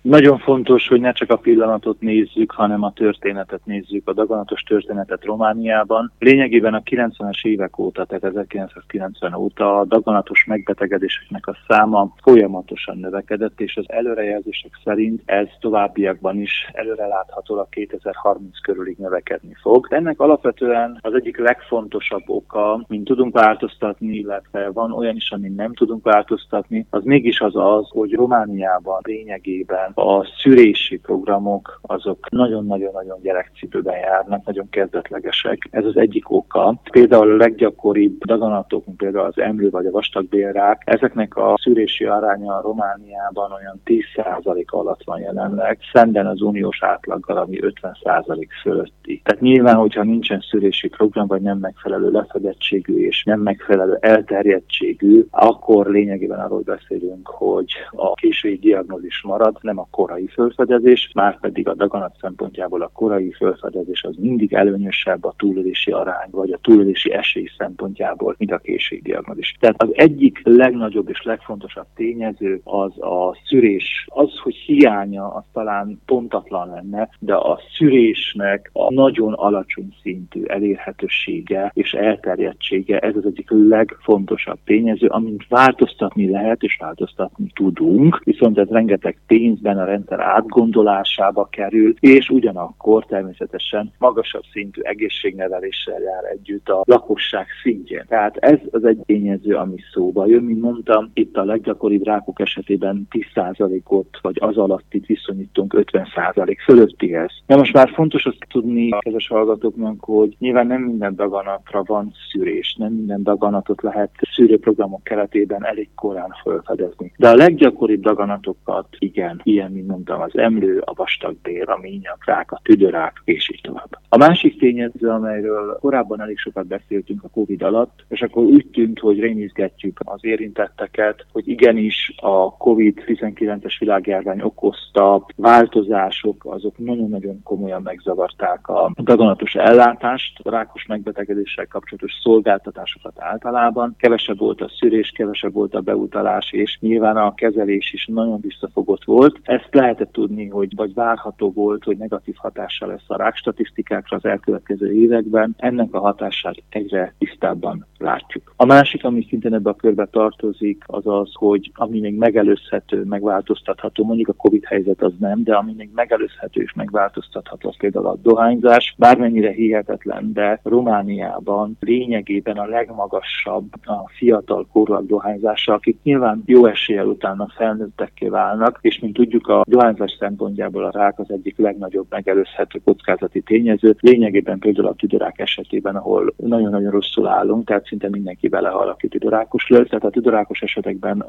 Nagyon fontos, hogy ne csak a pillanatot nézzük, hanem a történetet nézzük, a daganatos történetet Romániában. Lényegében a 90-es évek óta, tehát 1990 óta a daganatos megbetegedéseknek a száma folyamatosan növekedett, és az előrejelzések szerint ez továbbiakban is előreláthatólag 2030 körülig növekedni fog. Ennek alapvetően az egyik legfontosabb oka, mint tudunk változtatni, illetve van olyan is, amin nem tudunk változtatni, az mégis az, hogy Romániában lényegében a szűrési programok azok nagyon-nagyon-nagyon gyerekcipőben járnak, nagyon kezdetlegesek. Ez az egyik oka. Például a leggyakoribb daganatok, mint például az emlő vagy a vastagbélrák, ezeknek a szűrési aránya Romániában olyan 10% alatt van jelenleg, szemben az uniós átlaggal, ami 50% fölötti. Tehát nyilván, hogyha nincsen szűrési program, vagy nem megfelelő lefedettségű és nem megfelelő elterjedtségű, akkor lényegében arról beszélünk, hogy a késői diagnózis marad, nem a korai felfedezés, márpedig a daganat szempontjából a korai felfedezés az mindig előnyösebb a túlélési arány, vagy a túlélési esély szempontjából, mint a késői diagnózis. Tehát az egyik legnagyobb és legfontosabb tényező az a szűrés. Az, hogy hiánya, az talán pontatlan lenne, de a szűrésnek a nagyon alacsony szintű elérhetősége és elterjedtsége, ez az egyik legfontosabb tényező, amint változtatni lehet és változtatni tudunk, viszont ez rengeteg pénzben a rendszer átgondolásába kerül, és ugyanakkor természetesen magasabb szintű egészségneveléssel jár együtt a lakosság szintjén. Tehát ez az egy tényező, ami szóba jön. Mint mondtam, itt a leggyakoribb rákok esetében 10%-ot vagy az alatt itt viszonyítunk 50% fölöttihez. De most már fontos azt tudni a kedves hallgatóknak, hogy nyilván nem minden daganatra van szűrés, nem minden daganatot lehet szűrőprogramok keretében elég korán felfedezni. De a leggyakoribb daganatokat igen, ilyen, mint mondtam, az emlő, a vastagbél, a ményakrák, a tüdőrák, és így tovább. A másik tényező, amelyről korábban elég sokat beszéltünk a Covid alatt, és akkor úgy tűnt, hogy rémizgetjük az érintetteket, hogy igenis a Covid-19-es világjárvány okozta változások, azok nagyon-nagyon komolyan megzavarták a daganatos ellátást, a rákos megbetegedéssel kapcsolatos szolgáltatásokat általában. Kevesebb volt a szűrés, kevesebb volt a beutalás, és nyilván a kezelés is nagyon visszafogott volt. Ezt lehetett tudni, hogy vagy várható volt, hogy negatív hatással lesz a rákstatisztikákra az elkövetkező években. Ennek a hatását egyre tisztábban látjuk. A másik, ami szintén ebbe a körbe tartozik, az az, hogy ami még megelőzhető, megváltoztatható, mondjuk a Covid helyzet az nem, de ami még megelőzhető és megváltoztatható, az például a dohányzás. Bármennyire hihetetlen, de Romániában lényegében a legmagasabb a fiatal korúak dohányzása, akik nyilván jó eséllyel utána felnőttekké válnak, és mint tudjuk, a dohányzás szempontjából a rák az egyik legnagyobb megelőzhető kockázati tényező. Lényegében például a tüdőrák esetében, ahol nagyon-nagyon rosszul állunk, tehát szinte mindenki belehal, aki tüdőrákos lesz. Tehát a tüdőrákos esetekben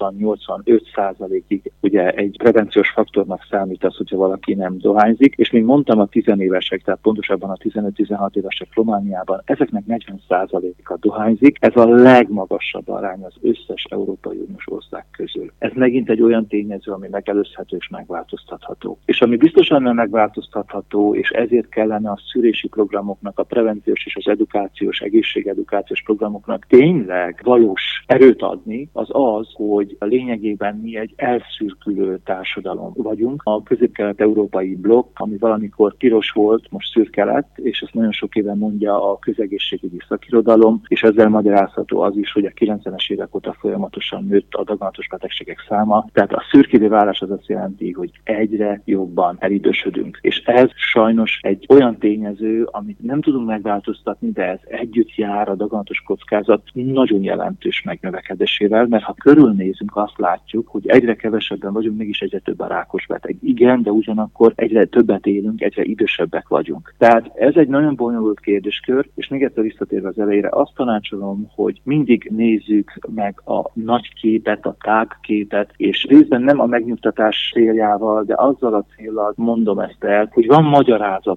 80-85%-ig ugye egy prevenciós faktornak számít az, hogyha valaki nem dohányzik, és mint mondtam, a 10 évesek, tehát pontosabban a 15-16 évesek Romániában, ezeknek 40%-a dohányzik. Ez a legmagasabb arány az összes Európai Uniós ország közül. Ez megint egy olyan tényező, ami megelőzhető és megváltoztatható. És ami biztosan nem megváltoztatható, és ezért kellene a szűrési programoknak, a prevenciós és az edukációs, egészségedukációs programoknak tényleg valós erőt adni, az az, hogy lényegében mi egy elszürkülő társadalom vagyunk. A közép-kelet-európai blokk, ami valamikor piros volt, most szürke lett, és ezt nagyon sok éve mondja a közegészségügyi szakirodalom, és ezzel magyarázható az is, hogy a 90-es évek óta folyamatosan nőtt a daganatos betegségek száma. Tehát a szürkévé válás az azt jelenti, hogy egyre jobban elidősödünk. És ez sajnos egy olyan tényező, amit nem tudunk megváltoztatni, de ez együtt jár a daganatos kockázat nagyon jelentős megnövekedésével, mert ha körülnézünk, azt látjuk, hogy egyre kevesebben vagyunk, mégis egyre több a rákos beteg. Igen, de ugyanakkor egyre többet élünk, egyre idősebbek vagyunk. Tehát ez egy nagyon bonyolult kérdéskör, és még egyszer visszatérve az elejére, azt tanácsolom, hogy mindig nézzük meg a nagy képet, a tágképet, és részben nem a megnyugtatás céljával, de azzal a céllal mondom ezt el, hogy van magyarázat arra,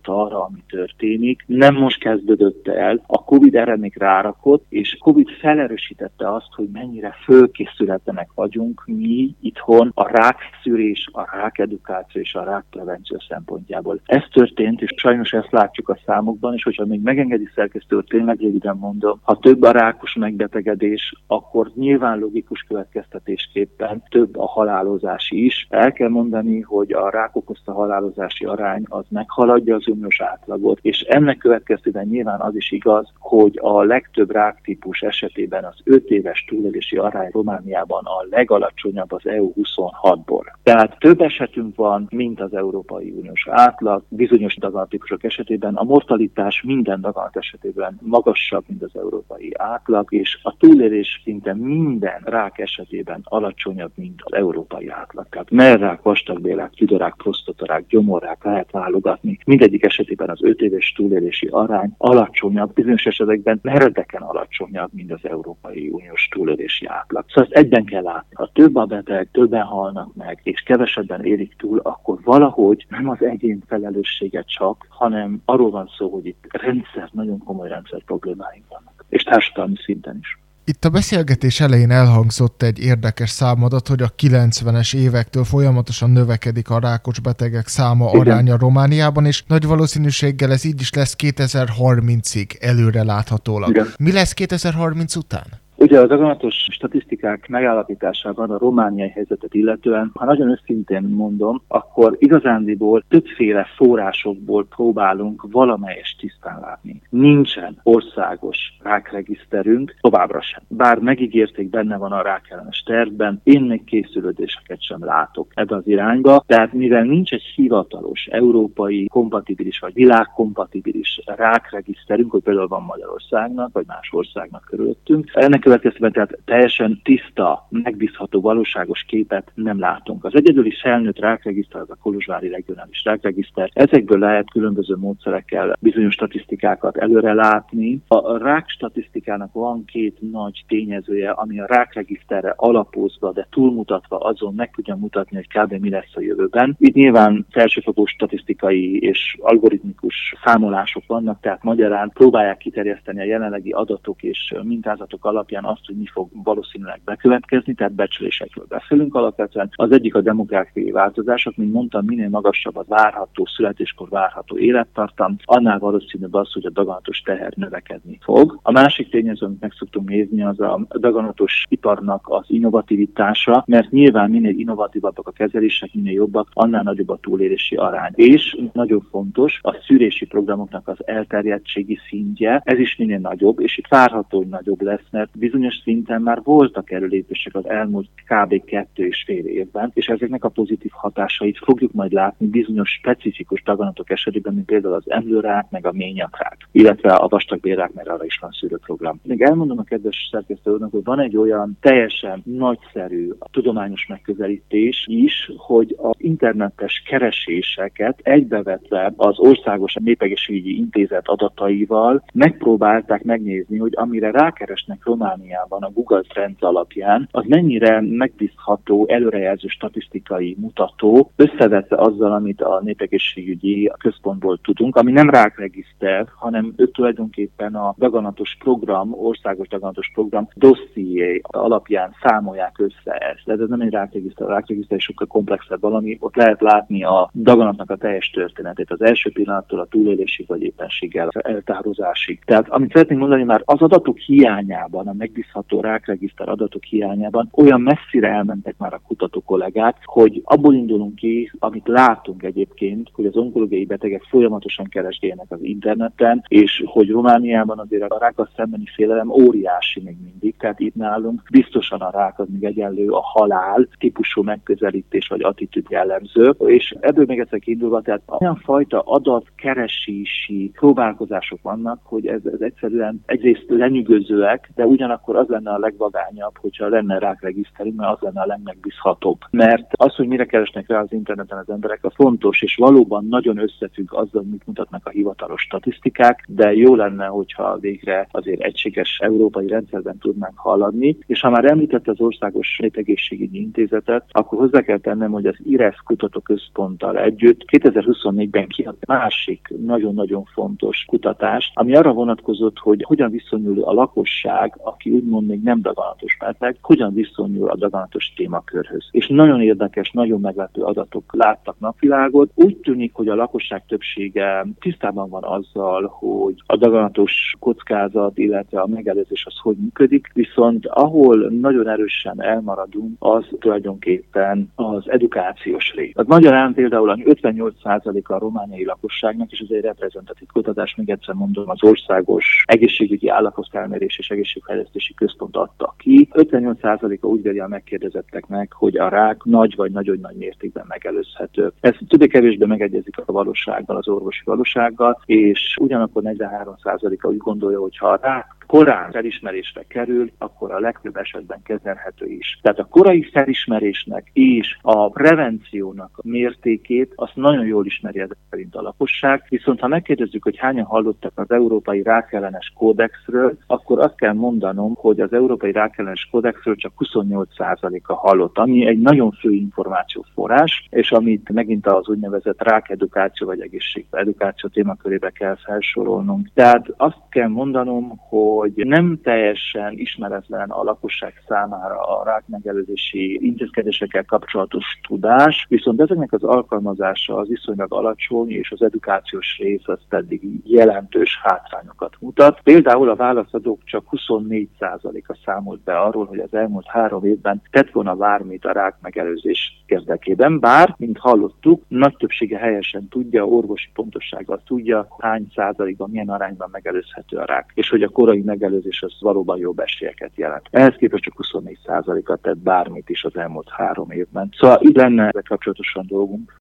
óta, ami történik. Nem most kezdődött el, a Covid erre még rárakott, és Covid felerősítette azt, hogy mennyire fölkészületlenek vagyunk mi itthon a rákszűrés, a rákedukáció és a rákprevenció szempontjából. Ez történt, és sajnos ezt látjuk a számokban, és hogyha még megengedi szerkesztő, tényleg röviden mondom, ha több a rákos megbetegedés, akkor nyilván logikus következtetésképpen több a halálozási is. El kell mondani, hogy a rák okozta halálozási arány az meghaladja az uniós átlagot, és ennek következtében nyilván az is igaz, hogy a legtöbb ráktípus esetében az 5 éves túlélési arány Romániában a legalacsonyabb az EU26-ból. Tehát több esetünk van, mint az Európai Uniós átlag. Bizonyos daganattípusok esetében a mortalitás minden daganat esetében magasabb, mint az európai átlag, és a túlélés szinte minden rák esetében alacsonyabb, mint az európai átlag. Tehát mellrák, vastagbélrák, tüdőrák, prostatarák, gyomorrák lehet válogatni. Mindegyik esetében az 5 éves túlélési arány alacsonyabb, bizonyos esetekben meredeken alacsonyabb, mint az Európai Uniós túlélési átlag. Szóval ezt egyben kell látni. Ha több a beteg, többen halnak meg, és kevesebben érik túl, akkor valahogy nem az egyén felelőssége csak, hanem arról van szó, hogy itt nagyon komoly rendszer problémáink vannak, és társadalmi szinten is. Itt a beszélgetés elején elhangzott egy érdekes számadat, hogy a 90-es évektől folyamatosan növekedik a rákos betegek száma, aránya Romániában, és nagy valószínűséggel ez így is lesz 2030-ig előre láthatólag. Igen. Mi lesz 2030 után? Ugye a daganatos statisztikák megállapításában a romániai helyzetet illetően, ha nagyon őszintén mondom, akkor igazándiból többféle forrásokból próbálunk valamelyest tisztán látni. Nincsen országos rákregiszterünk, továbbra sem. Bár megígérték, benne van a rákellenes tervben, én még készülődéseket sem látok ebbe az irányba, tehát mivel nincs egy hivatalos, európai kompatibilis vagy világkompatibilis rákregiszterünk, hogy például van Magyarországnak, vagy más országnak körülöttünk, ennek következtében tehát teljesen tiszta, megbízható, valóságos képet nem látunk. Az egyedüli felnőtt rákregiszter, az a kolozsvári regionális rákregiszter. Ezekből lehet különböző módszerekkel bizonyos statisztikákat előre látni. A rák statisztikának van 2 nagy tényezője, ami a rákregiszterre alapozva, de túlmutatva azon meg tudja mutatni, hogy kb. Mi lesz a jövőben. Itt nyilván felsőfokú statisztikai és algoritmikus számolások vannak, tehát magyarán próbálják kiterjeszteni a jelenlegi adatok és mintázatok alapján azt, hogy mi fog valószínűleg bekövetkezni, tehát becslésekről beszélünk alapvetően. Az egyik a demográfiai változások, mint mondtam, minél magasabb az várható születéskor várható élettartam, annál valószínűbb az, hogy a daganatos teher növekedni fog. A másik tényező, amit meg szoktunk nézni, az a daganatos iparnak az innovativitása, mert nyilván minél innovatívabbak a kezelések, minél jobbak, annál nagyobb a túlélési arány. És nagyon fontos, a szűrési programoknak az elterjedtségi szintje, ez is minél nagyobb, és itt várható, hogy nagyobb lesz, mert bizonyos szinten már voltak előlépések az elmúlt kb. 2,5 évben, és ezeknek a pozitív hatásait fogjuk majd látni bizonyos specifikus daganatok esetében, mint például az emlőrák, meg a ményakrák, illetve a vastagbélrák, mert arra is van szűrőprogram. Még elmondom a kedves szerkesztő úrnak, hogy van egy olyan teljesen nagyszerű tudományos megközelítés is, hogy az internetes kereséseket egybevetve az Országos Népegészségügyi Intézet adataival megpróbálták megnézni, hogy amire rákeresnek Romániában a Google Trends alapján, az mennyire megbízható, előrejelző statisztikai mutató, összevetve azzal, amit a Népegészségügyi Központból tudunk, ami nem rákregiszter, hanem ők tulajdonképpen a daganatos program, országos daganatos program dosszié alapján számolják össze ezt. Tehát ez nem egy rákregiszter, a rákregiszter sokkal komplexebb valami, ott lehet látni a daganatnak a teljes történetét, az első pillanattól a túlélésig, vagy éppenséggel eltározásig. Tehát amit szeretnénk mondani, már az adatok hiányában, a megbízható rákregiszter adatok hiányában olyan messzire elmentek már a kutató kollégák, hogy abból indulunk ki, amit látunk egyébként, hogy az onkológiai betegek folyamatosan keresgélnek az interneten, és hogy Romániában azért a rákkal szembeni félelem óriási még mindig, tehát itt nálunk biztosan a rák az még egyenlő a halál típusú megközelítés vagy attitűd jellemző, és ebből még egyszer kiindulva, tehát olyan fajta adatkeresési próbálkozások vannak, hogy ez egyszerűen egyrészt lenyűgözőek, de ugyanakkor ugyanakkor az lenne a legvagányabb, hogyha lenne rákregiszterünk, mert az lenne a legmegbízhatóbb. Mert az, hogy mire keresnek rá az interneten az emberek, a fontos, és valóban nagyon összefügg azzal, mit mutatnak a hivatalos statisztikák, de jó lenne, hogyha végre azért egységes európai rendszerben tudnánk haladni. És ha már említette az Országos Népegészségügyi Intézetet, akkor hozzá kell tennem, hogy az IRESZ kutatóközponttal együtt 2024-ben kiadt másik nagyon-nagyon fontos kutatást, ami arra vonatkozott, hogy hogyan viszonyul a lakosság, aki úgymond még nem daganatos beteg, hogyan viszonyul a daganatos témakörhöz. És nagyon érdekes, nagyon meglepő adatok láttak napvilágot. Úgy tűnik, hogy a lakosság többsége tisztában van azzal, hogy a daganatos kockázat, illetve a megelőzés az hogy működik, viszont ahol nagyon erősen elmaradunk, az tulajdonképpen az edukációs rét. Az magyarán például 58%-a a romániai lakosságnak, és ez egy reprezentatív kutatás, még egyszer mondom, az Országos Egészségügyi Állapotfelmérés és Egészségfejlesztési Központ adta ki. 58%-a úgy véli a megkérdezetteknek, hogy a rák nagy vagy nagyon nagy mértékben megelőzhető. Ez többé-kevésbé megegyezik a valósággal, az orvosi valósággal, és ugyanakkor 43%-a úgy gondolja, hogy ha a rák korán felismerésre kerül, akkor a legtöbb esetben kezelhető is. Tehát a korai felismerésnek és a prevenciónak a mértékét azt nagyon jól ismeri ezek szerint a lakosság, viszont ha megkérdezzük, hogy hányan hallottak az Európai Rákellenes Kódexről, akkor azt kell mondanom, hogy az Európai Rákellenes Kódexről csak 28%-a hallott, ami egy nagyon fő információforrás, és amit megint az úgynevezett rákedukáció vagy egészségedukáció témakörébe kell felsorolnunk. Tehát azt kell mondanom, hogy nem teljesen ismeretlen a lakosság számára a rákmegelőzési intézkedésekkel kapcsolatos tudás, viszont ezeknek az alkalmazása az viszonylag alacsony, és az edukációs rész az pedig jelentős hátrányokat mutat. Például a válaszadók csak 24%-a számolt be arról, hogy az elmúlt 3 évben tett volna bármit a rákmegelőzés érdekében, bár, mint hallottuk, nagy többsége helyesen tudja, orvosi pontossággal tudja, hány százalékban, milyen arányban megelőzhető a rák, és hogy a korai megelőzés az valóban jobb esélyeket jelent. Ehhez képest csak 24%-a tett bármit is az elmúlt 3 évben. Szóval itt lenne ezzel kapcsolatosan dolgunk.